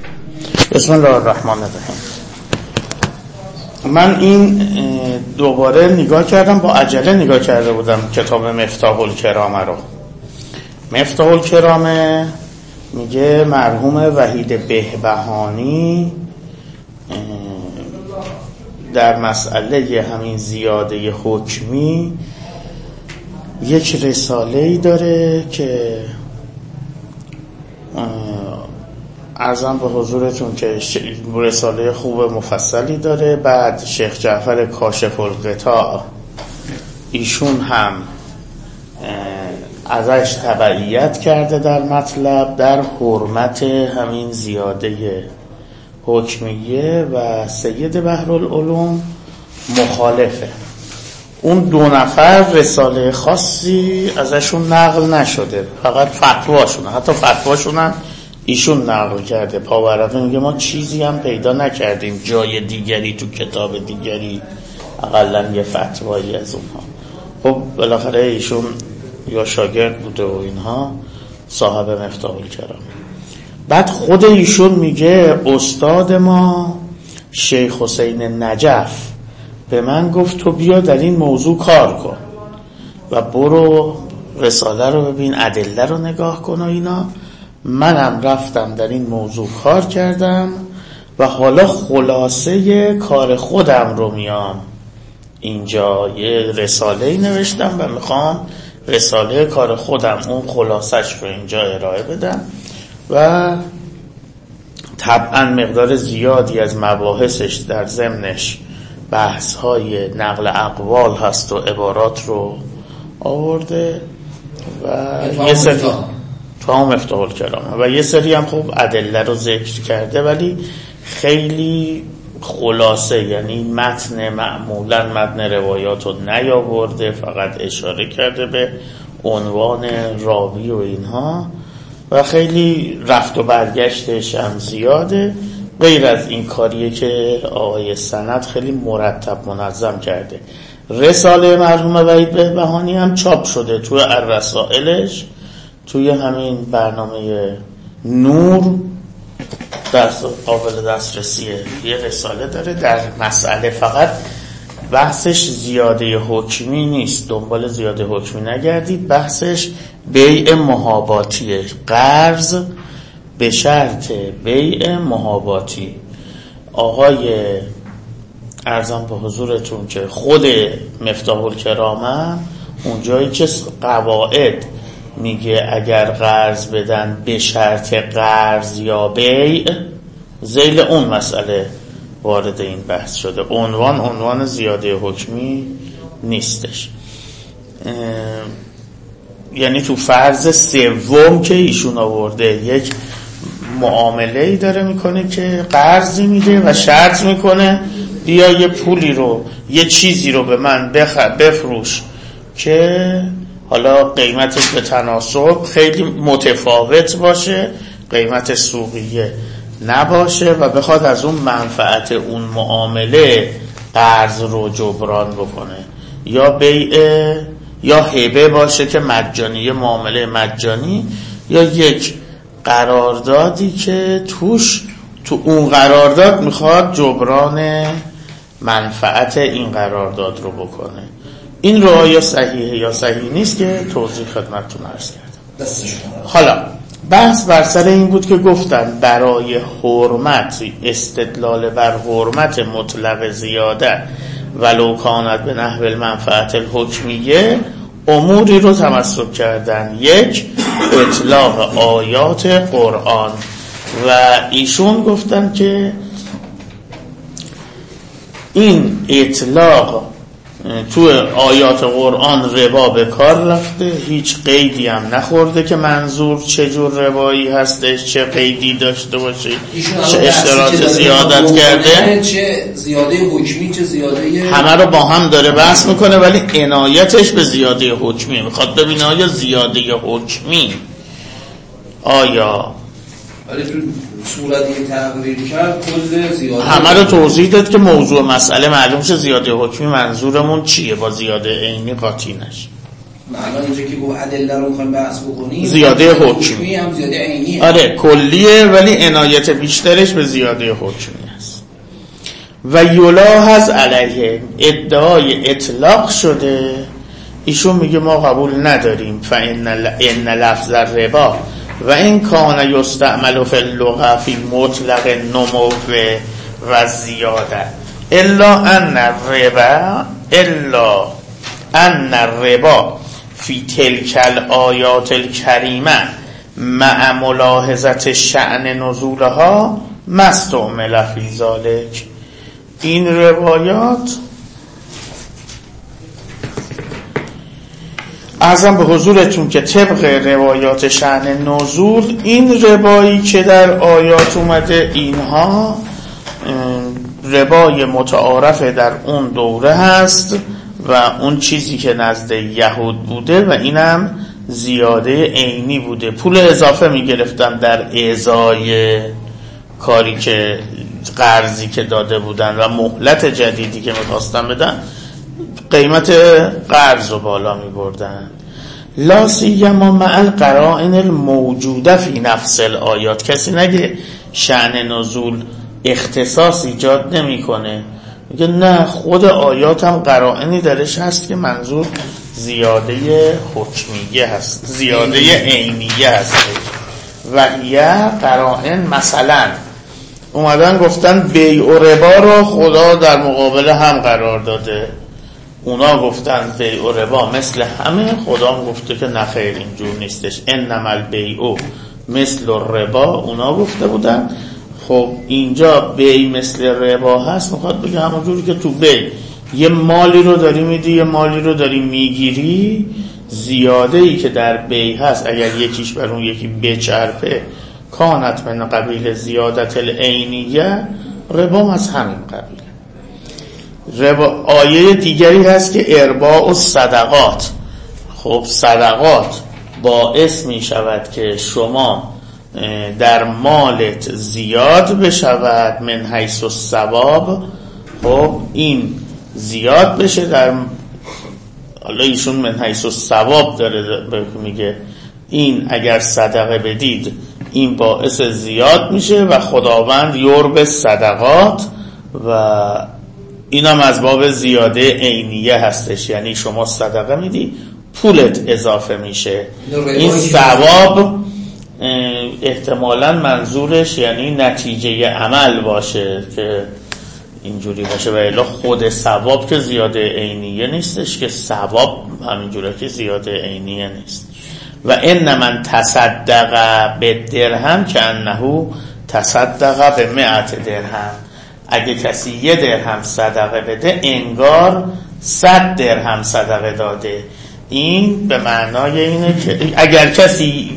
بسم الله الرحمن الرحیم. من این دوباره نگاه کردم، با عجله نگاه کرده بودم کتاب مفتاح الکرامه رو. مفتاح الکرامه میگه مرحوم وحید بهبهانی در مسئله همین زیاده حکمی یک رساله‌ای داره که عرضم به حضورتون که رساله خوب مفصلی داره. بعد شیخ جعفر کاشف الغطاء ایشون هم ازش تبعیت کرده در مطلب، در حرمت همین زیاده حکمیه و سید بحرالعلوم مخالفه. اون دو نفر رساله خاصی ازشون نقل نشده، فقط فتواشونه، حتی فتواشون هم ایشون نقل کرده. پاورقی میگه ما چیزی هم پیدا نکردیم جای دیگری تو کتاب دیگری اقلا یه فتوایی از اونها. خب بالاخره ایشون یا شاگرد بوده و اینها، صاحب مفتاح الکرامه. بعد خود ایشون میگه استاد ما شیخ حسین نجف به من گفت تو بیا در این موضوع کار کن و برو رساله رو ببین، ادله رو نگاه کن و اینا. منم رفتم در این موضوع کار کردم و حالا خلاصه کار خودم رو میام اینجا یه رساله‌ای نوشتم و میخوام رساله کار خودم اون خلاصش رو اینجا ارائه بدم و طبعا مقدار زیادی از مباحثش در ضمنش بحث‌های نقل اقوال هست و عبارات رو آورده و یه سری تو هم مفتاح الکرامه و یه سری هم خوب ادله رو ذکر کرده، ولی خیلی خلاصه، یعنی معمولا متن روایات رو نیاورده، فقط اشاره کرده به عنوان راوی و اینها و خیلی رفت و برگشتش هم زیاده. غیر از این کاریه که آقای سند خیلی مرتب منظم کرده. رساله مرحوم وحید بهبهانی هم چاپ شده توی الرسائلش، توی همین برنامه نور قابل دسترسیه. یه رساله داره در مسئله، فقط بحثش زیاده حکمی نیست، دنبال زیاده حکمی نگردید، بحثش بیع محاباتیه، قرض به شرط بیع محاباتی. آقای عرضم به حضورتون که خود مفتاح الکرامه اونجایی که قواعد میگه اگر قرض بدن به شرط قرض یا بیع، ذیل اون مسئله وارد این بحث شده. عنوان زیاده حکمی نیستش. یعنی تو فرض سوم که ایشون آورده یک معامله‌ای داره میکنه که قرضی میده و شرط میکنه بیا یه پولی رو، یه چیزی رو به من بفروش که حالا قیمتش به تناسب خیلی متفاوت باشه، قیمت سوقیه نباشه و بخواد از اون منفعت اون معامله قرض رو جبران بکنه، یا بیع یا هبه باشه که مجانی، معامله مجانی، یا یک قراردادی که تو اون قرارداد میخواد جبران منفعت این قرارداد رو بکنه. این رو یا صحیحه یا صحیح نیست که توضیح خدمتتون عرض کردم. حالا بحث بر سر این بود که گفتن برای حرمت، استدلال بر حرمت مطلق زیاده ولو کانت به نحو المنفعت الحکمیه اموری رو تمسک کردن. یک، اطلاق آیات قرآن و ایشون گفتن که این اطلاق تو آیات قرآن ربا به کار رفته، هیچ قیدی هم نخورده که منظور چه جور ربایی هستش، چه قیدی داشته باشه، چه اشتراط زیادت کرده، چه زیاده حکمی چه زیاده، همه رو با هم داره بحث میکنه، ولی عنایتش به زیاده حکمی میخواد ببینه آیا زیاده حکمی آیا ولی تو صورتی تغییر کرد کل زیاده همه رو توضیح داد که موضوع مسئله معلوم شه زیاده حکمی منظورمون چیه، با زیاده عینی قاطی نشه. الان اینجا که گفت ادله رو می‌خوایم بحث بکنیم، زیاده حکمی هم زیاده عینیه. آره کلیه، ولی عنایت بیشترش به زیاده حکمی است. و یلاحظ علیه، ادعای اطلاق شده، ایشون میگه ما قبول نداریم. فان لفظ الربا و این کان یستعمل فی اللغة فی مطلق النمو و زیاده الا ان الربا فی تلک الآیات الکریمه مع ملاحظت شأن نزولها مستعمل فی ذلک. این روایات عرضم به حضورتون که طبق روایات شأن نزول، این ربایی که در آیات اومده اینها ربای متعارف در اون دوره هست و اون چیزی که نزد یهود بوده و اینم زیاده عینی بوده. پول اضافه میگرفتن در ازای کاری که قرضی که داده بودن و مهلت جدیدی که میخواستن بدن قیمت قرض رو بالا میبردن. لا سیما مع القرائن الموجوده فی نفس الآیات. کسی نگه شأن نزول اختصاص ایجاد نمیکنه، میگه نه خود آیات هم قرائنی درش هست که منظور زیاده حکمیه هست، زیاده عینیه هست. و یه قرائن مثلا اومدن گفتن بیع و ربا رو خدا در مقابل هم قرار داده، اونا گفتن بیع و ربا مثل همه، خدا هم گفته که نخیر اینجور نیستش، انما البیع مثل الربا اونا گفته بودن. خب اینجا بیع مثل ربا هست، میخواد بگه همونجوری که تو بیع یه مالی رو داری میدی یه مالی رو داری میگیری، زیاده ای که در بیع هست اگر یکیش بر اون یکی بچرپه کانت من قبیل زیادت العینیه، ربا از همین قبیل. ربا آیه دیگری هست که ارباء و صدقات. خب صدقات باعث می شود که شما در مالت زیاد بشود من حیث الثواب. خب این زیاد بشه در، حالا ایشون من حیث الثواب داره میگه این اگر صدقه بدید این باعث زیاد میشه و خداوند یرب صدقات و اینم از باب زیاده عینیه هستش، یعنی شما صدقه میدی پولت اضافه میشه. این ثواب احتمالاً منظورش یعنی نتیجه عمل باشه که اینجوری باشه، و الا خود ثواب که زیاده عینیه نیستش، که ثواب همینجوره که زیاده عینیه نیست. و ان من تصدق بالدرهم کانه تصدق به 100 درهم. اگه کسی 1 درهم صدقه بده انگار 100 درهم صدقه داده. این به معنای اینه که اگر کسی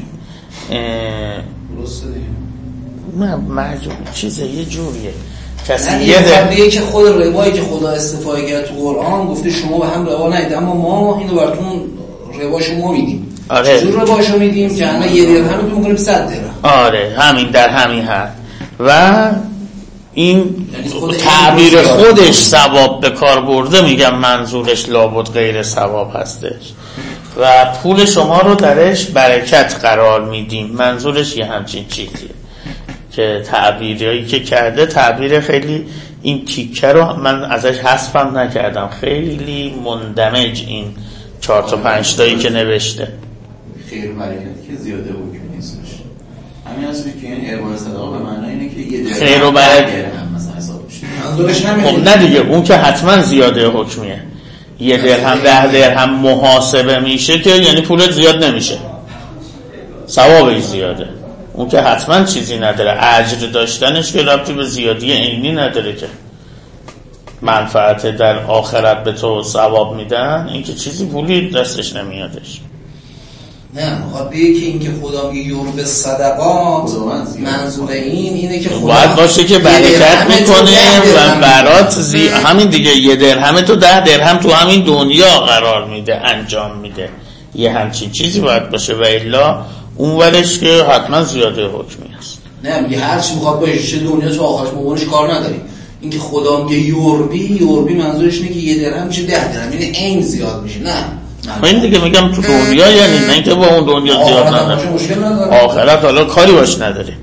نه معجون چیزه یه جوریه کسی یه درهم که خود روایی که خدا استفاده کرد تو قرآن گفته شما به هم روا ندید اما ما اینو براتون رواشو ما میدیم. آره. چجور رواشو میدیم که الان 1 درهم رو میکنیم 100 درهم. آره همین در همین حد. و این تعبیر خودش ثواب به کار برده، میگم منظورش لابد غیر ثواب هستش و پول شما رو درش برکت قرار میدیم، منظورش یه همچین چیزیه که تعبیری که کرده تعبیر خیلی، این تیکه رو من ازش حذفم نکردم، خیلی مندمج این 4 تا 5 تایی که نوشته. خیر و برکت که زیاده حکمی نیستش، همین هست که این ارباع صدقه به معنی اینه که یه درهم خیر و برکت مثلا حساب بشه. منظورش نمیشه. خب نه دیگه، اون که حتما زیاده حکمیه. 1 درهم 10 درهم محاسبه میشه که یعنی پولت زیاد نمیشه، ثوابش زیاده. اون که حتما چیزی نداره، اجر داشتنش که ربطی به زیادی عینی نداره، که منفعت در آخرت به تو ثواب میدن، این که چیزی پولی دستش نمیادش. نه میخواد بگه که این که خدا میگه یرب صدقات، منظور اینه که خدا باید باشه که برکت میکنه و برات همین دیگه 1 درهم تو 10 درهم تو همین دنیا قرار میده، انجام میده، یه همچین چیزی باید باشه و الا اون ورش که حتما زیاده حکمی هست. نه میگه هر چی میخواد باشه چه دنیا تو آخرش مبارش کار نداری. این که خدا میگه یوربی منظورش اینه که 1 درهم میشه 10 درهم، یعنی عین زیاد میشه. نه این دیگه میگم تو دنیا، یعنی نه اینکه با اون دنیا زیاد نداره، آخرت حالا کاری باش نداره.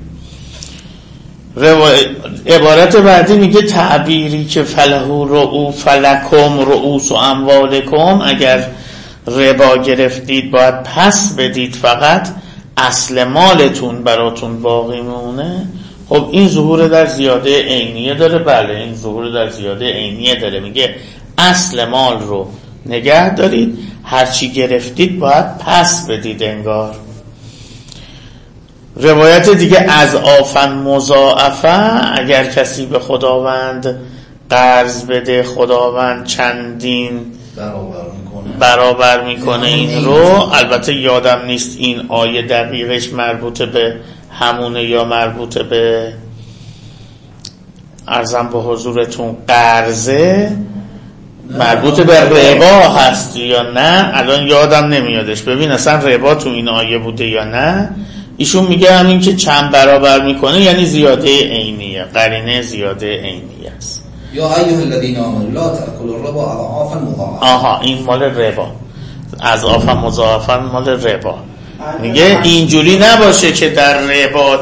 عبارت بعدی میگه تعبیری که فلکم رؤوس و اموالکم، اگر ربا گرفتید باید پس بدید، فقط اصل مالتون براتون باقی مونه. خب این ظهور در زیاده عینیه داره. بله این ظهور در زیاده عینیه داره. میگه اصل مال رو نگه دارید، هرچی گرفتید باید پس بدید انگار. روایت دیگه از آفن مضاعفه، اگر کسی به خداوند قرض بده خداوند چندین برابر میکنه این رو. البته یادم نیست این آیه دقیقش مربوط به همونه یا مربوط به عرضم به حضورتون قرضه، مربوط به ربا هست یا نه الان یادم نمیادش. ببین اصلا ربا تو این آیه بوده یا نه. ایشون میگه همین که چند برابر میکنه یعنی زیاده عینیه، قرینه زیاده عینیه است. یا ایها الذین آمنوا لا تأکلوا الربا اضعافا مضاعفه. آها این مال ربا، اضعافا مضاعفا مال ربا. میگه اینجوری نباشه که در ربا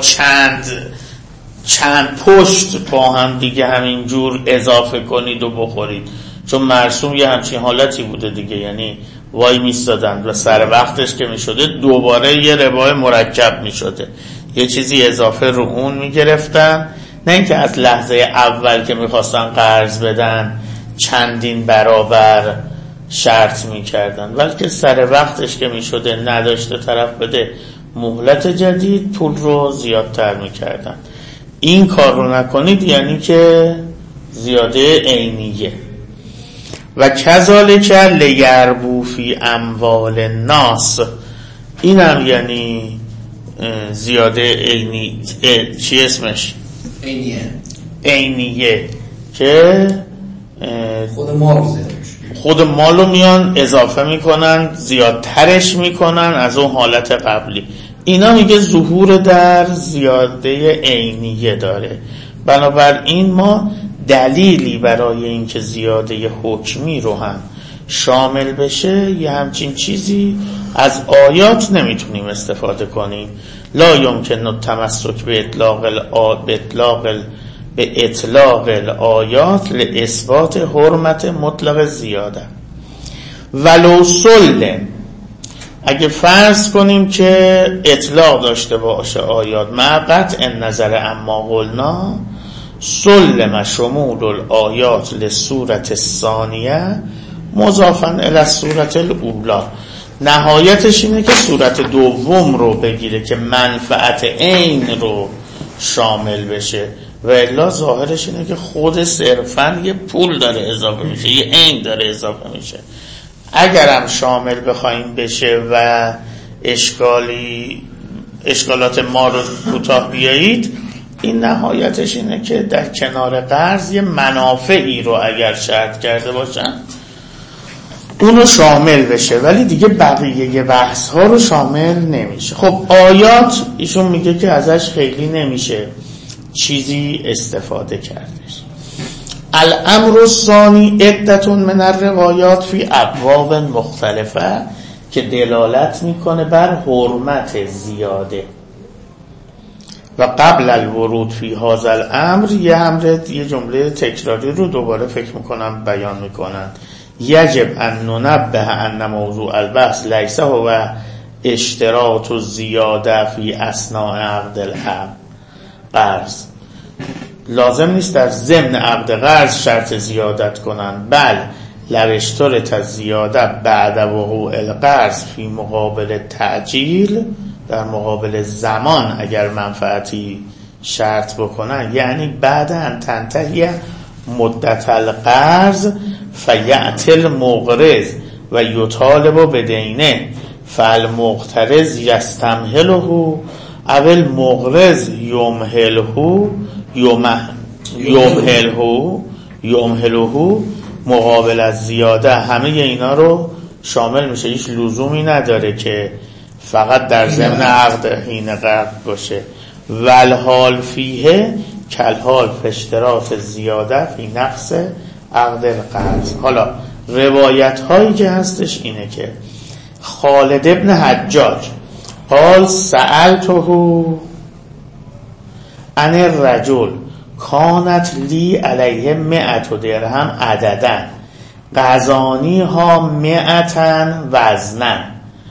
چند پشت با هم دیگه همینجور اضافه کنید و بخورید، چون مرسوم یه همچین حالتی بوده دیگه، یعنی وای میستادن و سر وقتش که میشده دوباره یه ربای مرکب میشده، یه چیزی اضافه رو اون میگرفتن، نه اینکه از لحظه اول که میخواستن قرض بدن چندین برابر شرط میکردن، بلکه سر وقتش که میشده نداشته طرف بده مهلت جدید پول رو زیادتر میکردن. این کار رو نکنید یعنی که زیاده عینیه. و کذالک لیربو فی اموال الناس، اینم یعنی زیاده عینی. چی اسمش؟ عینیه که خود مالو میان اضافه میکنن، زیادترش میکنن از اون حالت قبلی. اینا میگه ظهور در زیاده عینیه داره. بنابراین ما دلیلی برای اینکه زیاده حکمی رو هم شامل بشه یه همچین چیزی از آیات نمیتونیم استفاده کنیم. لا یمکن التمسک به اطلاق الآیات لاثبات حرمت مطلق زیاده. ولو سلم، اگه فرض کنیم که اطلاق داشته باشه آیات مع قطع نظر اما قلنا، سلم شمول الآیات للسورة الثانیه مضافا الی السورة الاولی، نهایتش اینه که صورت دوم رو بگیره که منفعت عین رو شامل بشه، و الا ظاهرش اینه که خود صرفا یه پول داره اضافه میشه، یه عین داره اضافه میشه. اگرم شامل بخوایم بشه و اشکالات ما رو کوتاه بیایید، این نهایتش اینه که در کنار قرض یه منافعی رو اگر شرط کرده باشن اونو شامل بشه، ولی دیگه بقیه بحث ها رو شامل نمیشه. خب آیات ایشون میگه که ازش خیلی نمیشه چیزی استفاده کردش. الامر الثانی عدتون من الروایات فی ابواب مختلفه که دلالت میکنه بر حرمت زیاده. و قبل الورود فی هذا الامر یه جمله تکراری رو دوباره فکر میکنم بیان میکنن. یجب ان ننبه ان موضوع البحث لیس هو اشتراط الزیاده فی اثناء عقد القرض. لازم نیست در ضمن عقد قرض شرط زیادت کنن، بل لو اشترط الزیاده بعد وقوع القرض فی مقابل تعجیل، در مقابل زمان اگر منفعتی شرط بکنن، یعنی بعد ان تنتهی مدت القرض فیأتی المقرض و یطالب بدینه فالمقترض یستمهله او المقرض یمهله مقابل از زیاده. همه اینا رو شامل میشه، هیچ لزومی نداره که فقط در ضمن عقد حین قرض باشه. والحال فیه کالحال فی اشتراط زیاده فی نقص عقد القرض. حالا روایت هایی که هستش اینه که خالد ابن حجاج قال سألته عن الرجل کانت لی علیه 100 درهم عددا قزانی ها 100 وزنا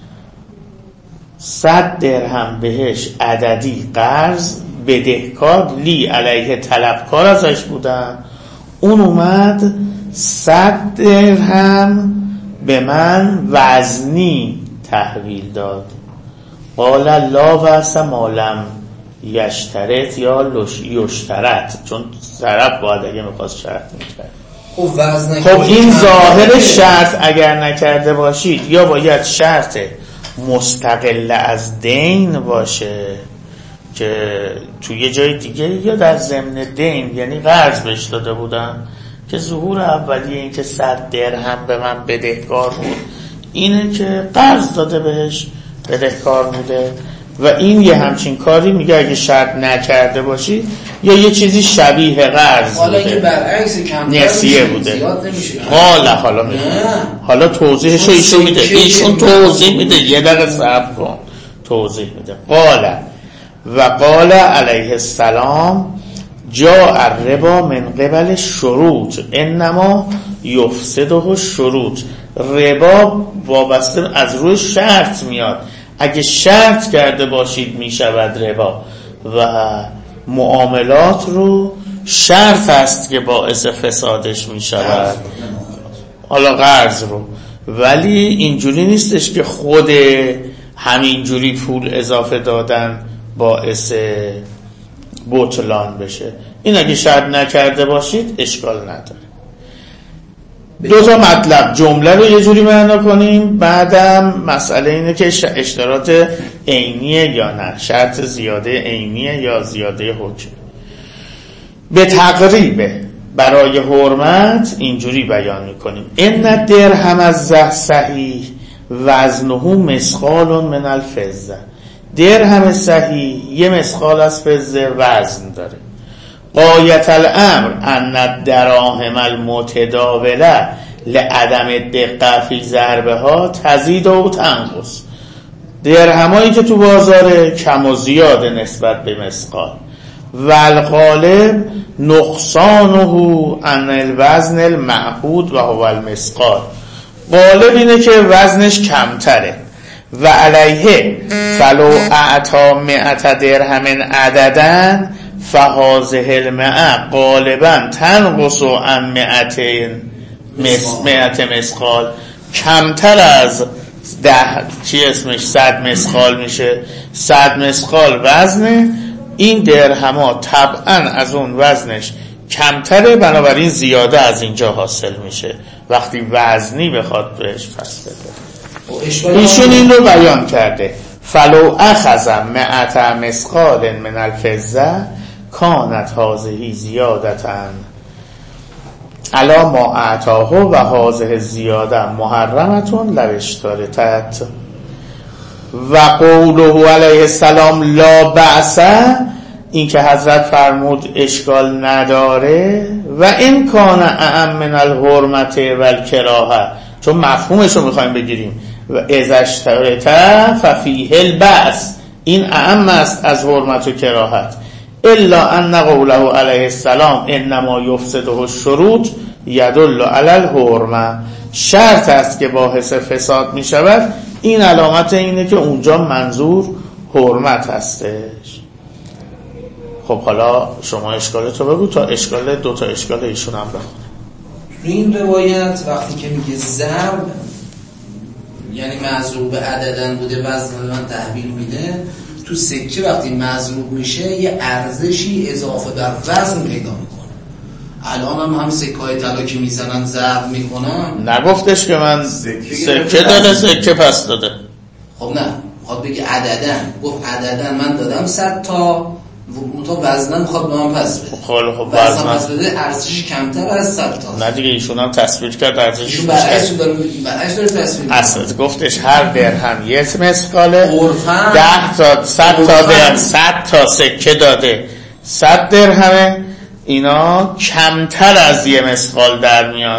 100 درهم بهش عددی قرض بدهکار لی علیه طلبکار ازش بودن، اون اومد 100 درهم به من وزنی تحویل داد. قال لا بأس ما لم یشترط یا یشترط، چون طرف باید اگه میخواست شرط میکرد. خب این ظاهر شرط اگر نکرده باشید یا باید شرط مستقل از دین باشه که توی یه جای دیگه یا در ضمن دین یعنی قرض بهش داده بودن که ظهور اولیه این که 100 درهم به من بدهکار بود اینه که قرض داده بهش بدهکار بوده و این یه همچین کاری میگه اگه شرط نکرده باشی یا یه چیزی شبیه قرض حالا که برعکس نسیه بوده زیاد نمیشه. حالا میگه حالا توضیحشو ایشون میده، ایشون توضیح میده، یه دقیقه صبر کن توضیح میده. قال علیه السلام جاء الربا من قبل شروط انما یفسده الشروط. ربا وابسته از روی شرط میاد، اگه شرط کرده باشید میشود ربا و معاملات رو شرط است که باعث فسادش میشود، حالا قرض رو، ولی اینجوری نیستش که خود همینجوری پول اضافه دادن باعث بطلان بشه. این اگه شرط نکرده باشید اشکال نداره. دو تا مطلب جمله رو یه جوری معنا کنیم، بعدم مسئله اینه که اشتراط عینیه یا نه، شرط زیاده عینیه یا زیاده حکم. به تقریبه برای حرمت اینجوری بیان میکنیم ان درهم از صحیح وزنه مثقال من الفضه. درهم صحیح یه مثقال از فضه وزن داره. غایت الامر ان الدراهم المتداوله لعدم دقت فی ضربها تزید و تنقص. درهمایی که تو بازار کم و زیاده نسبت به مثقال. والغالب نقصانه عن الوزن المعهود و هو المثقال. غالب اینه که وزنش کمتره. و علیه فلو اعطا 100 درهم عددن فهازه المعه غالبا تنقص عن 100 مثقال. کمتر از 100 مثقال میشه. 100 مثقال وزنه، این درهما طبعا از اون وزنش کمتره، بنابراین زیاده از اینجا حاصل میشه وقتی وزنی بخواد بهش فصل بده. ایشون این رو بیان کرده فلو اخذ 100 مثقال من الفضه کانت هذه زیادتا علی ما اعطاه و هذه زیاده محرمتون لو اشترطت. و قوله علیه السلام لا بأس، این که حضرت فرمود اشکال نداره. و این کان اعم من الحرمت و الکراهه، چون مفهومش رو میخوایم بگیریم. و اذا اشترط ففیه البأس، این اعم است از حرمت و کراهت. الا ان قوله علیه السلام انما یفسده الشروط یدل علی الحرمه، شرط است که باعث فساد می شود. این علامت اینه که اونجا منظور حرمت هستش. خب حالا شما اشکالتو بگو تا اشکال دو تا اشکال ایشون هم بخونه. این روایت وقتی که میگه ضرب یعنی مضروب عددن بوده وزن من تحویل میده، تو سکه وقتی مضروب میشه یه ارزشی اضافه بر وزن پیدا میکنه. الان هم سکه‌های طلا که میزنن ضرب میکنن، نگفتش که من سکه داده سکه پس داده. خب نه میخواد بگه عددن، گفت عددن من دادم 100 تا وزنن میخواد به من پس بده. خب وزن پس بده ارزشش کمتر از 100 تا. نه دیگه ایشون هم تصویر کرد ارزشش برعکس داره تصویر اصلا گفتش هر درهم یه مثقاله، 10 تا 100 تا سکه داده 100 درهمه، اینا کمتر از یه مثقال در میاد.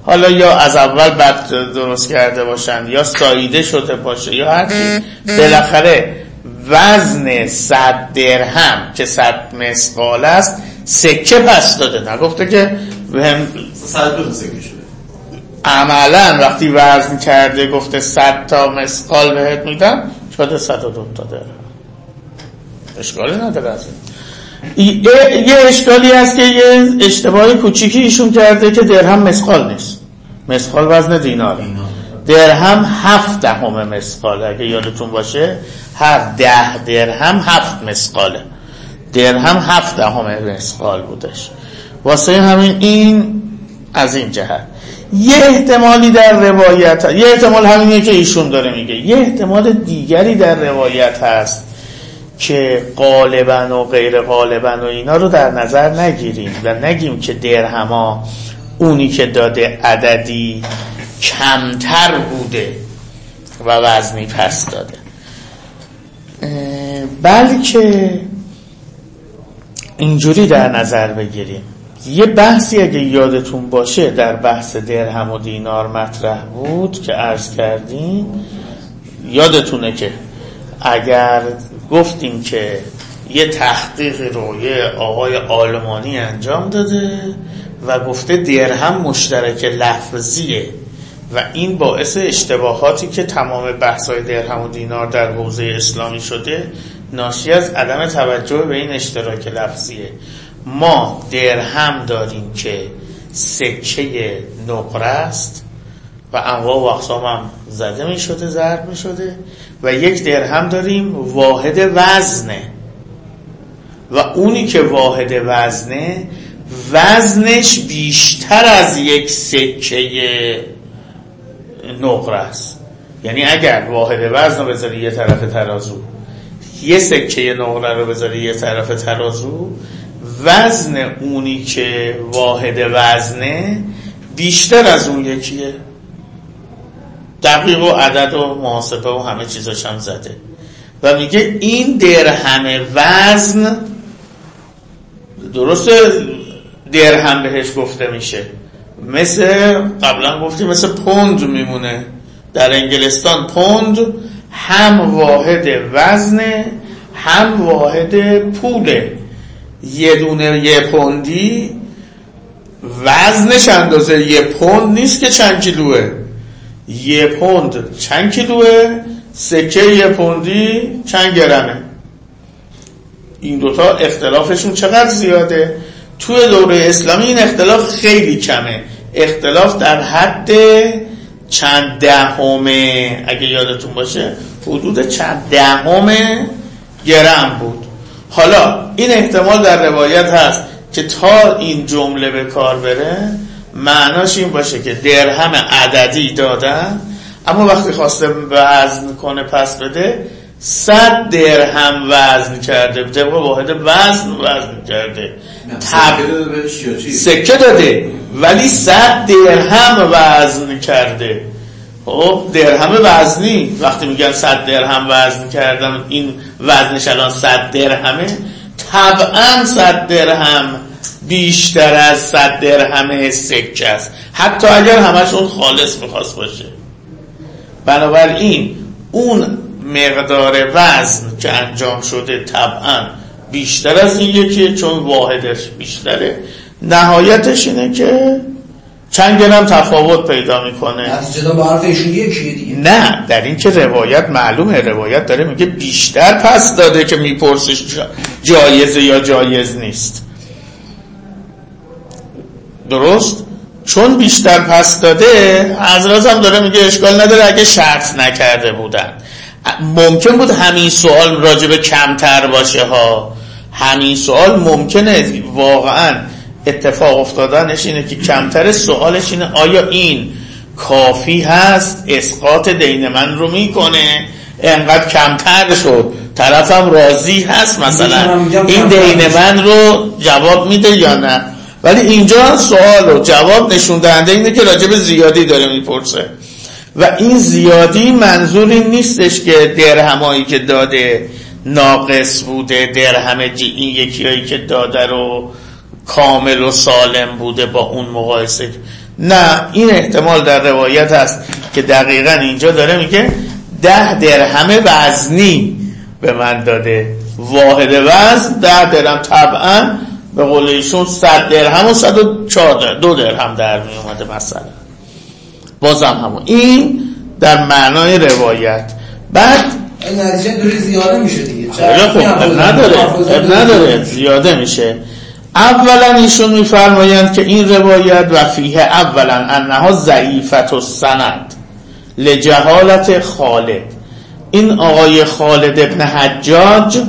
حالا یا از اول بد درست کرده باشن یا ساییده شده باشه یا هر چی، بالاخره وزن 100 درهم که 100 مثقال است سکه پس داده، نگفته که بهم 102 سکه شده. عملا وقتی وزن کرده گفته 100 تا مثقال بهت میدم، شده 102 تا درهم. اشکالی نداره. از یه اشکالی هست که یه اشتباهی کوچیکی ایشون کرده که درهم مثقال نیست. مثقال وزن دیناره. درهم 7 مثقال، اگه یادتون باشه هر 10 درهم 7 مثقاله. درهم 7 مثقال بودش. واسه همین این از این جهت یه احتمالی در روایت، یه احتمال همینیه که ایشون داره میگه، یه احتمال دیگری در روایت هست که غالبا و غیر غالبا و اینا رو در نظر نگیریم و نگیم که درهما اونی که داده عددی کمتر بوده و وزنی پس داده، بلکه اینجوری در نظر بگیریم. یه بحثی اگه یادتون باشه در بحث درهم و دینار مطرح بود که عرض کردیم، یادتونه که اگر گفتیم که یه تحقیق رو یه آقای آلمانی انجام داده و گفته درهم مشترک لفظیه و این باعث اشتباهاتی که تمام بحث‌های درهم و دینار در حوزه اسلامی شده ناشی از عدم توجه به این اشتراک لفظیه. ما درهم داریم که سکه نقره است و انواع و اقسام هم زده می شده، ضرب می شده، و یک درهم داریم واحد وزنه و اونی که واحد وزنه وزنش بیشتر از یک سکه نقره است. یعنی اگر واحد وزن رو بذاری یه طرف ترازو، یه سکه نقره رو بذاری یه طرف ترازو، وزن اونی که واحد وزنه بیشتر از اون یکیه. دقیق و عدد و محاسبه و همه چیزاش هم زده و میگه این درهم وزن، درسته درهم بهش گفته میشه، مثل قبلا گفتیم مثل پوند میمونه. در انگلستان پوند هم واحد وزنه هم واحد پوله. یه دونه یه پوندی وزنش اندازه یه پوند نیست که چند کیلوه. یه پوند چند کیلوه، سکه یه پوندی چند گرمه. این دوتا اختلافشون چقدر زیاده. توی دوره اسلامی این اختلاف خیلی کمه، اختلاف در حد چند دهمه، اگه یادتون باشه حدود چند دهمه گرم بود. حالا این احتمال در روایت هست که تا این جمله به کار بره معناش این باشه که درهم عددی دادن، اما وقتی خواسته وزن کنه پس بده 100 درهم وزن کرده، طبق واحد وزن کرده، سکه داده ولی 100 درهم وزن کرده. خب درهم وزنی وقتی میگن 100 درهم وزن کردن، این وزنش الان 100 درهمه، طبعا 100 درهم بیشتر از 100 درهم سکه است، حتی اگر همشون خالص میخواست باشه. بنابراین اون مقدار وزن که انجام شده طبعا بیشتر از این یکیه، چون واحدش بیشتره. نهایتش اینه که چند گرم تفاوت پیدا میکنه. نتیجه با حرف ایشون یکیه دیگه. نه، در این که روایت معلومه، روایت داره میگه بیشتر پس داده که میپرسش جایزه یا جایز نیست. درست؟ چون بیشتر پس داده، حضرت هم داره میگه اشکال نداره اگه شرط نکرده بودن. ممکن بود همین سوال راجب کمتر باشه ها، همین سوال ممکنه واقعا اتفاق افتادنش اینه که کمتر، سوالش اینه آیا این کافی هست اسقاط دین من رو میکنه، انقدر کمتر شد طرفم راضی هست مثلا این دین من رو جواب میده یا نه. ولی اینجا سوال و جواب نشون دهنده اینه که راجب زیادی داره میپرسه و این زیادی منظور این نیستش که درهمایی که داده ناقص بوده، درهم این یکی هایی که داده رو کامل و سالم بوده با اون مقایسه. نه، این احتمال در روایت هست که دقیقا اینجا داره میگه 10 درهم وزنی به من داده، واحد وزن 10 درهم، طبعا به قول ایشون 100 درهم و 102 درهم در می اومده مثلا، بازم همون. این در معنای روایت. بعد این نتیجه دوری زیاده میشه دیگه، نداره زیاده میشه. اولا ایشون میفرمایند که این روایت و فیه اولا انها ضعیفت السند لجهالت خالد. این آقای خالد ابن حجاج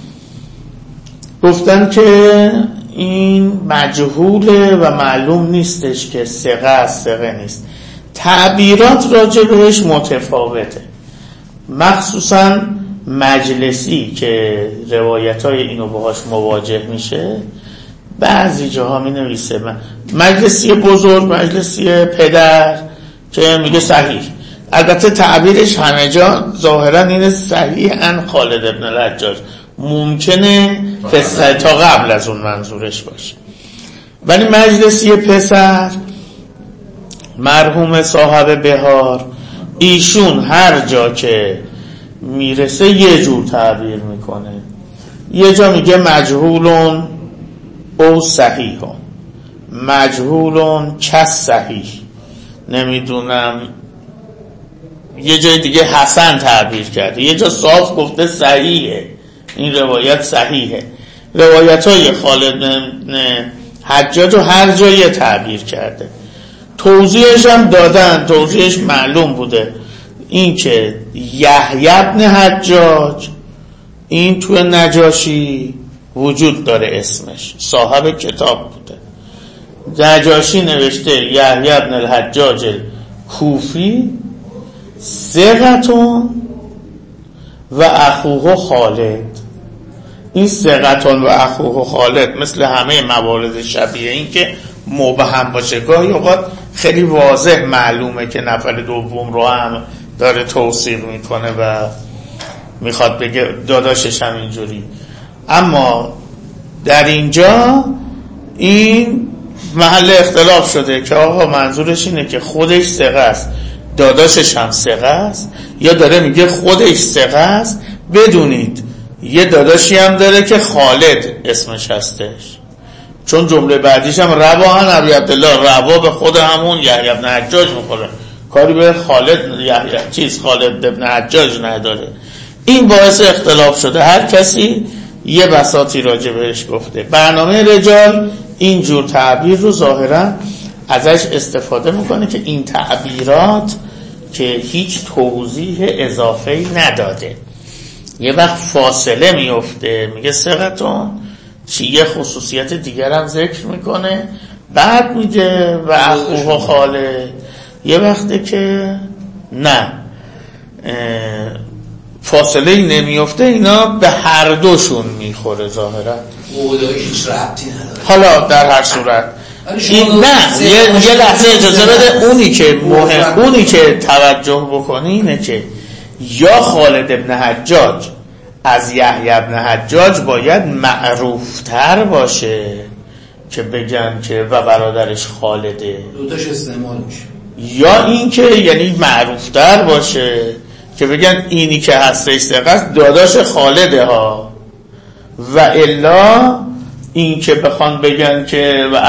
گفتن که این مجهوله و معلوم نیستش که ثقه است ثقه نیست. تعبیرات راجع بهش متفاوته، مخصوصا مجلسی که روایت‌های اینو باهاش مواجه میشه بعضی جاها می نویسه مجلسی بزرگ، مجلسی پدر که میگه صحیح، البته تعبیرش همه جا ظاهرا اینه صحیح ان خالد ابن الحجاج، ممکنه پسر تا قبل از اون منظورش باشه. ولی مجلسی پسر مرحوم صاحب بهار، ایشون هر جا که میرسه یه جور تعبیر میکنه. یه جا میگه مجهولون او صحیحون، مجهولون کس صحیح، نمیدونم یه جای دیگه حسن تعبیر کرده، یه جا صاف گفته صحیحه، این روایت صحیحه. روایت های خالد بن حجاج رو هر جای تعبیر کرده، توضیحش هم دادن، توضیحش معلوم بوده. این که یحیی بن حجاج این توی نجاشی وجود داره، اسمش صاحب کتاب بوده، نجاشی نوشته یحیی بن الحجاج کوفی ثقتون و اخوه خالد. این ثقتون و اخوه خالد مثل همه موارد شبیه این که مبهم باشه، گاهی اوقات خیلی واضح معلومه که نفر دوم رو هم داره توصیف میکنه و میخواد بگه داداشش هم اینجوری، اما در اینجا این محل اختلاف شده که آقا منظورش اینه که خودش ثقه است داداشش هم ثقه است، یا داره میگه خودش ثقه است بدونید یه داداشی هم داره که خالد اسمش هستش، چون جمله بعدیش هم رواهن ابی عبدالله، روا به خود همون یحیی بن حجاج میخوره، کاری به خالد خالد ابن حجاج نداره. این باعث اختلاف شده، هر کسی یه بساطی راجع بهش گفته. برنامه رجال این جور تعبیر رو ظاهرا ازش استفاده میکنه که این تعبیرات که هیچ توضیح اضافه‌ای نداده، یه وقت فاصله میفته، میگه ثقتون چی، یه خصوصیت دیگر هم ذکر میکنه، بعد میگه و اخوه خالد، یه وقته که نه فاصله نمیفته، اینا به هر دوشون میخوره ظاهرا، هیچ ربطی نداره. حالا در هر صورت این نه، یه لحظه اجازه بده، اونی که توجه بکنی اینه که یا خالد ابن حجاج از یحیی ابن حجاج باید معروفتر باشه که بگن که و برادرش خالده، دوتاش استعمال میشه، یا این که یعنی معروفتر باشه که بگن اینی که هستش ثقه داداش خالده ها، و الا این که بخوان بگن که و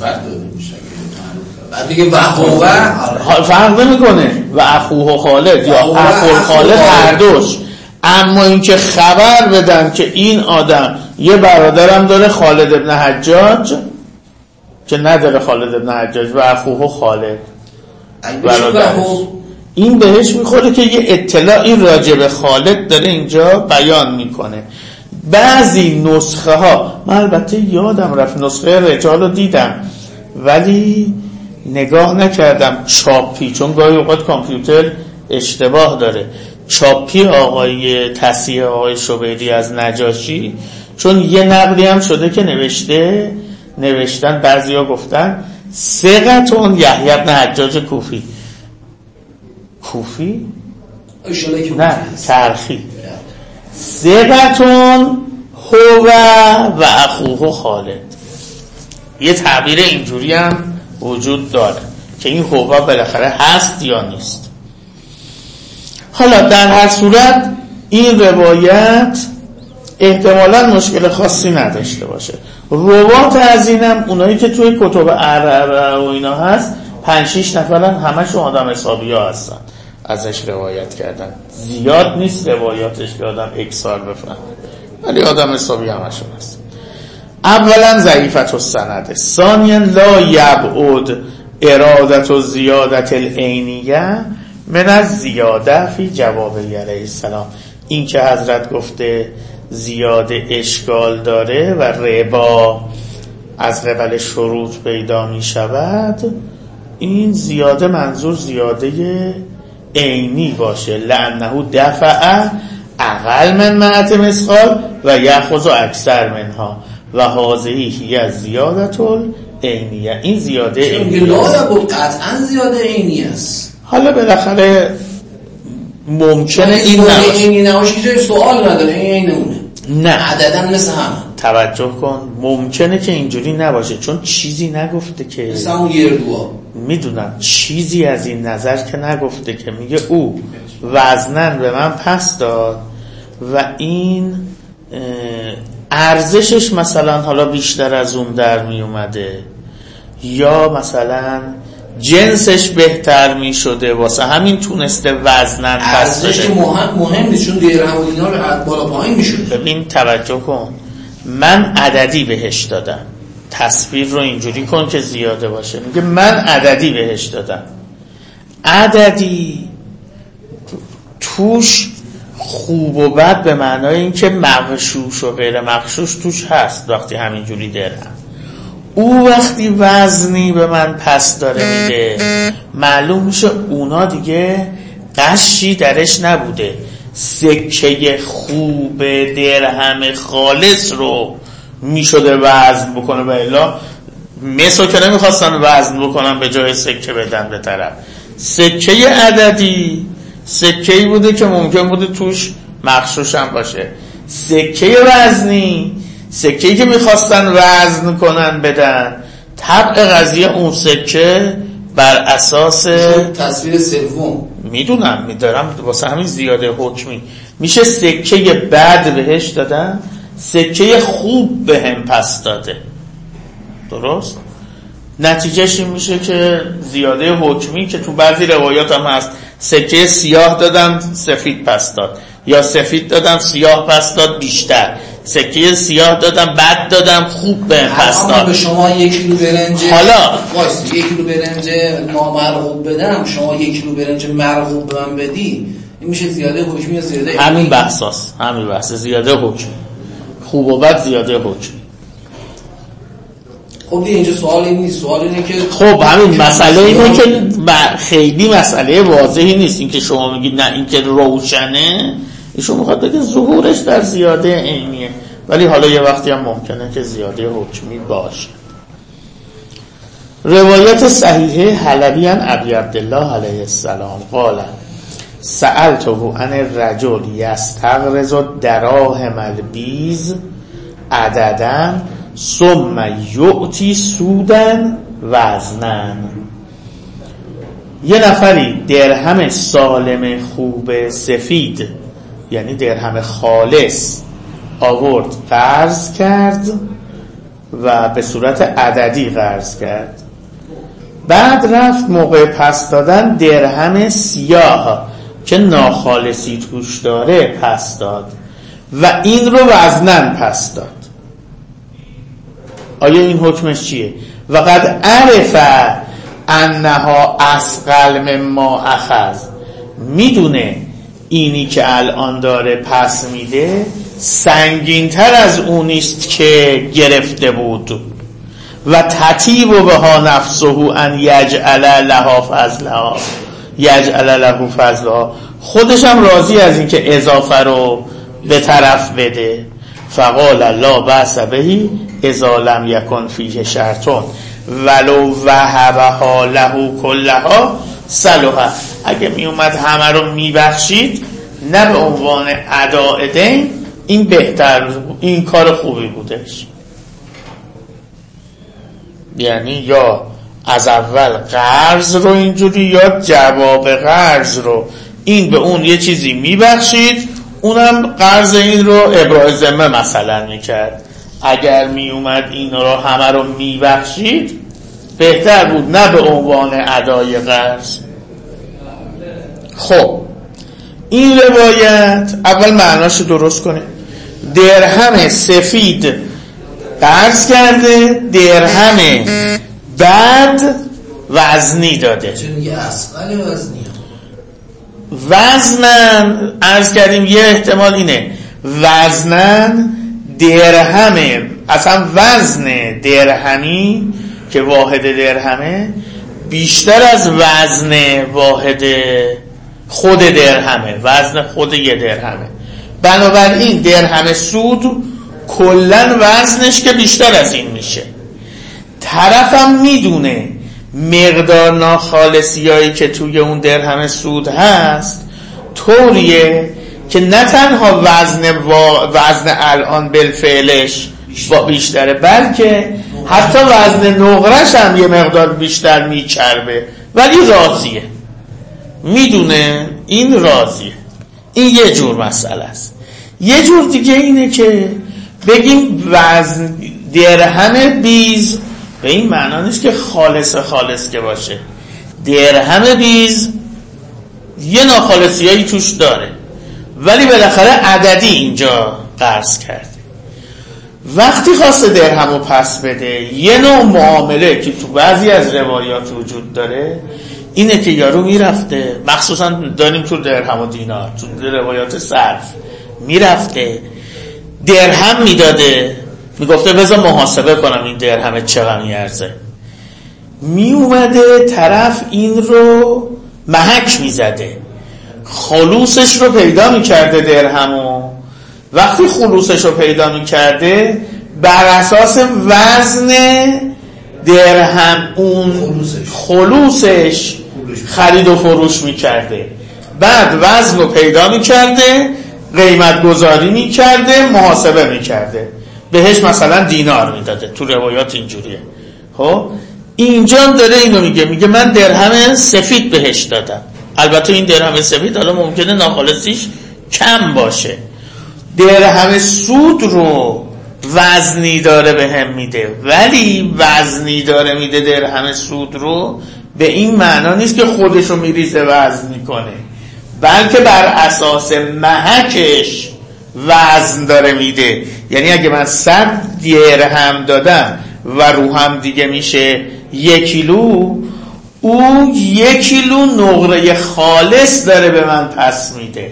بعد دیگه فرق نمیکنه و اخوه خالد یا اخو خالد هر دوش، اما این که خبر بدن که این آدم یه برادرم داره خالد ابن حجاج که نداره خالد ابن حجاج و اخوه خالد برادرش، این بهش میخوره که یه اطلاعی راجع به خالد داره اینجا بیان میکنه. بعضی نسخه ها، من البته یادم رفت نسخه رجال رو دیدم ولی نگاه نکردم چاپی، چون گاهی اوقات کامپیوتر اشتباه داره، چاپی آقای تصحیح آقای شبیری از نجاشی، چون یه نقلی هم شده که نوشتن بعضی ها گفتن ثقتون یحیی بن حجاج کوفی نه ترخی، ثقتون هو و اخوه خالد، یه تعبیر اینجوری هم وجود داره. که این هو بالاخره هست یا نیست. حالا در هر صورت این روایت احتمالاً مشکل خاصی نداشته باشه. روات از اینم اونایی که توی کتب عرب و اینا هست 5-6 نفرن، همشون آدم حسابی ها هستن ازش روایت کردن. زیاد نیست روایاتش که آدم اکثار بفهم، ولی آدم حسابی همشون هست. اولا ضعیفت السند، ثانیا لا یبعد ارادت و زیادت العینیه من از زیاده فی جواب علیه السلام. این که حضرت گفته زیاده اشکال داره و ربا از قبل شروط پیدا می شود، این زیاده منظور زیاده عینی باشه، لانه دفع اقل من معت مثقال و یأخذ اکثر منها و هذه هی زیادت العینیه. این زیاده عینی قطعا زیاده عینی است. حالا بالاخره ممکنه این عینی نباشه که سوال نداره، این اونه نه عددن مثل همه. توجه کن، ممکنه که اینجوری نباشه چون چیزی نگفته که مثل همون گردوها. میدونم چیزی از این نظر که نگفته که میگه او وزنن به من پس داد و این ارزشش مثلا حالا بیشتر از اون در می اومده یا مثلا جنسش بهتر می شده واسه همین تونسته وزنن پس داده. ارزش مهم نیست چون درهم و دینار رو بالا پایین می شده. ببین توجه کن، من عددی بهش دادم، تصویر رو اینجوری کن که زیاده باشه. میگه من عددی بهش دادم، عددی توش خوب و بد به معنای این که مغشوش و غیر مغشوش توش هست. وقتی همینجوری درهم، او وقتی وزنی به من پس داره میده، معلوم میشه اونا دیگه قشی درش نبوده. سکه خوب درهم خالص رو میشده وزن بکنه، و الا مثل که نمیخواستن وزن بکنن به جای سکه بدن به طرف. سکه عددی سکه‌ای بوده که ممکن بوده توش مغشوش هم باشه. سکه وزنی سکه‌ای که میخواستن وزن کنن بدن، طبق قضیه اون سکه بر اساس تصویر سوم میدونم میدارم واسه همین زیاده حکمی میشه سکه بد بهش دادن، سکه خوب به هم پس داده. درست؟ نتیجهش این میشه که زیاده حکمی که تو بعضی روایات هم هست سکه سیاه دادم سفید پس داد، یا سفید دادم سیاه پس داد بیشتر، سکه سیاه دادم بد دادم خوب به پس داد. به شما 1 کیلو برنج حالا 1 کیلو برنج نامرغوب بدم، شما 1 کیلو برنج مرغوب به من بدی، این میشه زیاده حکمی یا زیاده همین بحثاست، همین بحث زیاده حکمی، خوب و بد زیاده حکمی. خب اینجا سوال این نیست، سوال اینه که خب همین مسئله اینه که خیلی مسئله واضحی نیست. این که شما میگید نه این که روشنه، ایشون میخواد بگه ظهورش در زیاده عینیه، ولی حالا یه وقتی هم ممکنه که زیاده حکمی باشه. روایت صحیحه حلبی عن ابی عبدالله علیه السلام قال سألته عن الرجل یستغرض الدراهم البیض عددا ثم یؤتی سودن وزنن. یه نفری درهم سالم خوب سفید، یعنی درهم خالص آورد قرض کرد و به صورت عددی قرض کرد، بعد رفت موقع پس دادن درهم سیاه که ناخالصی توش داره پس داد و این رو وزنن پس داد. آیا این حکمش چیه؟ وقد عرف انها اثقل مما اخذ، میدونه اینی که الان داره پس میده سنگین‌تر از اونیست که گرفته بود. و تطیب بها نفسه ان یجعل لها فضلها، یجعل له فضلها، خودش هم راضی از این که اضافه رو به طرف بده. فقال لا بأس به اذا لم یکن فیه شرطون ولو وهبها له کلها صلح. اگه می اومد همه رو میبخشید نه به عنوان اداء دین، این بهتر، این کار خوبی بودش. یعنی یا از اول قرض رو اینجوری یا جواب قرض رو این به اون یه چیزی میبخشید، اونم قرض این رو ابراء ذمه مثلا میکرد. اگر میومد این رو همه رو میبخشید بهتر بود، نه به عنوان ادای قرض. خب این روایت اول معناش درست کنه. درهم سفید قرض کرده، درهم بعد وزنی داده. چون یه اسقال وزنی وزنن عرض کردیم، یه احتمال اینه وزنن درهم، اصلا وزن درهمی که واحد درهمه بیشتر از وزن واحد خود درهمه، وزن خود یه درهمه. بنابراین درهم سود کلن وزنش که بیشتر از این میشه. طرفم میدونه مقدار ناخالصیایی که توی اون درهم سود هست طوریه که نه تنها وزن الان بالفعلش بیشتره، بلکه حتی وزن نقرش هم یه مقدار بیشتر میچربه، ولی راضیه، میدونه این راضیه. این یه جور مسئله است. یه جور دیگه اینه که بگیم وزن درهم بیز به این معنا نیست که خالص که باشه. درهم بیز یه ناخالصیایی توش داره، ولی بالاخره عددی اینجا قرض کرده. وقتی خواسته درهم رو پس بده، یه نوع معامله که تو بعضی از روایات وجود داره اینه که یارو میرفته، مخصوصا داریم تو درهم و دینار، تو روایات صرف میرفته درهم میداده، میگفته بذار محاسبه کنم این درهم چقدر میارزه. میومده طرف این رو محک میزده، خلوصش رو پیدا میکرده درهمو. وقتی خلوصش رو پیدا میکرده بر اساس وزن درهم اون خلوصش خرید و فروش میکرده، بعد وزن رو پیدا میکرده، قیمت گذاری میکرده، محاسبه میکرده، بهش مثلا دینار میداده. تو روایات اینجوریه. خب اینجا داره اینو میگه من درهم سفید بهش دادم. البته این درهم سفید حالا ممکنه ناخالصیش کم باشه. درهم سود رو وزنی داره به هم میده، ولی وزنی داره میده درهم سود رو به این معنا نیست که خودش رو میریزه وزن میکنه، بلکه بر اساس محکش وزن داره میده. یعنی اگه من 100 درهم دادم و رو هم دیگه میشه 1 کیلو، او 1 کیلو نقره خالص داره به من پس میده.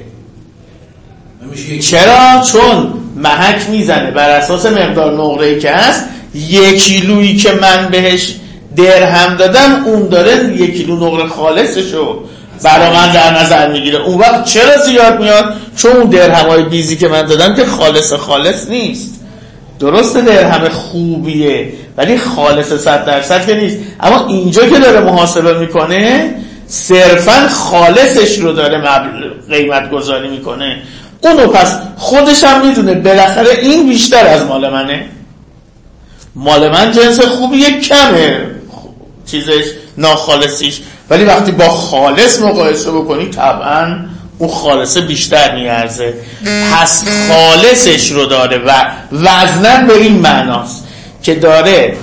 چرا؟ چون محک میزنه بر اساس مقدار نقره‌ای که هست. 1 کیلویی که من بهش درهم دادم اون داره 1 کیلو نقره خالصشو برای من در نظر میگیره. اون وقت چرا زیاد میاد؟ چون اون درهمای بیزی که من دادم که خالص نیست. درسته درهم خوبیه ولی خالص 100% که نیست. اما اینجا که داره محاسبه میکنه صرفا خالصش رو داره قیمت گذاری میکنه. اونو پس خودش هم میدونه بالاخره این بیشتر از مال منه، مال من جنس خوبیه، کمه چیزش ناخالصیش، ولی وقتی با خالص مقایسه بکنی طبعا اون خالصه بیشتر میارزه. پس خالصش رو داره و وزنن به این معناست که داره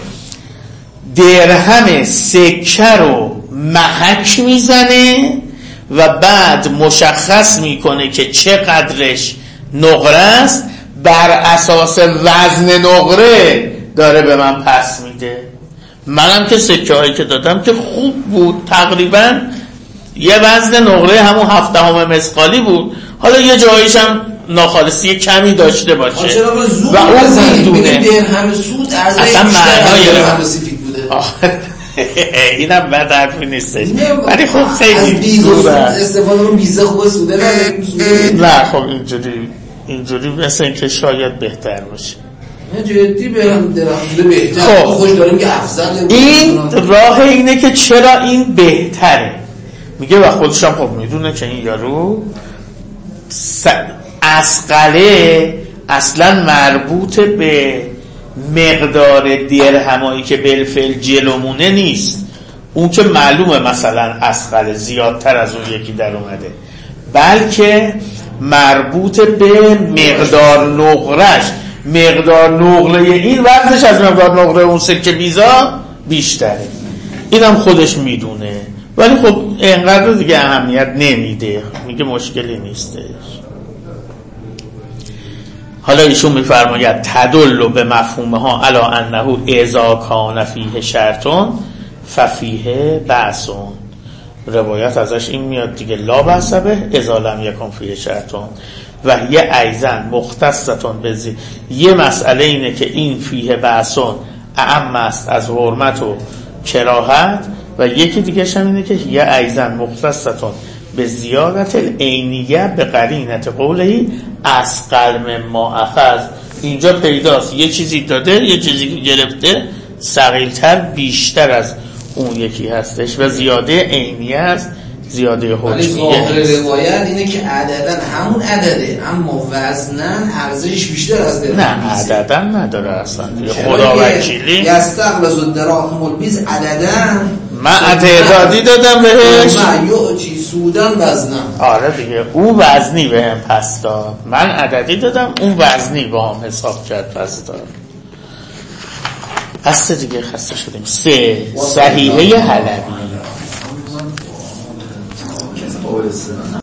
درهم سکه رو محک میزنه و بعد مشخص میکنه که چقدرش نقره است، بر اساس وزن نقره داره به من پس میده. منم که سکه هایی که دادم که خوب بود، تقریبا یه وزن نقره همون 7 مسقالی بود، حالا یه جاییش هم ناخالصی کمی داشته باشه و اون میدونه درهم سود اصلا معنای درهم سفید بوده. اینم بد حرفی نیستش، ولی خب خیلی دوره استفاده رو بیزه خوبه سوده نه. خب اینجوری مثل این که شاید بهتر باشه. جدی برم درم بهتر. خب خوش داریم که افضل. این راه اینه که چرا این بهتره میگه و خودشم خب میدونه که این یارو اسقله اصلا مربوط به مقدار درهمایی که بالفعل جلومونه نیست، اون که معلومه مثلا اثقل زیادتر از اون یکی در اومده، بلکه مربوط به مقدار نقرش، مقدار نقره این وزنش از مقدار نقره اون سکه بیزا بیشتره. اینم خودش میدونه، ولی خب اینقدر دیگه اهمیت نمیده، میگه مشکلی نیستش. حالا ایشون میفرماید تدل به مفهومها علی انه اذا کان فیه شرطون ففیه بأسون. روایت ازش این میاد دیگه، لا بأس به اذا لم یکن فیه شرطون و یه ایزن مختصتون بزی. یه مسئله اینه که این فیه بأسون اعم است از حرمت و کراهت، و یکی دیگه هم اینه که یه ایزن مختصتون به زیادت العینیه به قرینت قولهی اثقل مما اخذ. اینجا پیداست یه چیزی داده، یه چیزی گرفته ثقیل‌تر بیشتر از اون یکی هستش و زیاده عینیه است، زیاده حکمیه. ولی ظاهر روایت اینه که عددن همون عدده، اما وزنن ارزشش بیشتر از درهم. نه عددن نداره اصلا، خدا وکیلی یستقلز الدراهم البیز عددن، من تعدادی دادم بهش، من یعطی سودن وزنن. آره دیگه، اون وزنی بهم پس داد، من عددی دادم، اون وزنی با هم حساب کرد پس داد. هسته دیگه، خسته شدیم. 3 صحیحه حلبی.